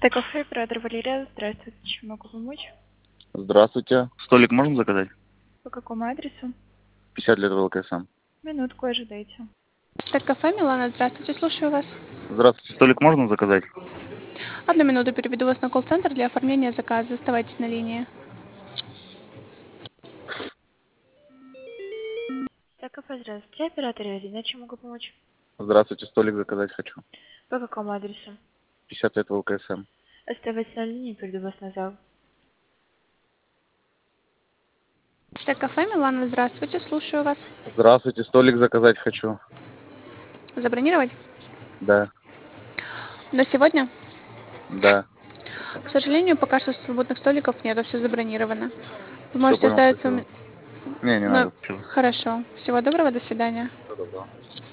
Кафе, оператор Валерия. Здравствуйте, чем могу помочь? Здравствуйте. Столик можно заказать? По какому адресу? 50 лет ВЛКСМ. Минутку ожидайте. Кафе Милана, здравствуйте, слушаю вас. Здравствуйте. Столик можно заказать? Одну минуту, переведу вас на колл-центр для оформления заказа. Оставайтесь на линии. Кафе, здравствуйте, оператор Ирина. Чем могу помочь? Здравствуйте. Столик заказать хочу. По какому адресу? 50 лет ВЛКСМ. Оставайтесь на линии, переведу вас на зал. Кафе Милана, здравствуйте, слушаю вас. Здравствуйте. Столик заказать хочу. Забронировать? Да. На сегодня? Да. К сожалению, пока что свободных столиков нет, все забронировано. Вы Все можете понял, оставить спасибо. свой... Не Ну, надо. Спасибо. хорошо. Всего доброго, до свидания. Всего доброго.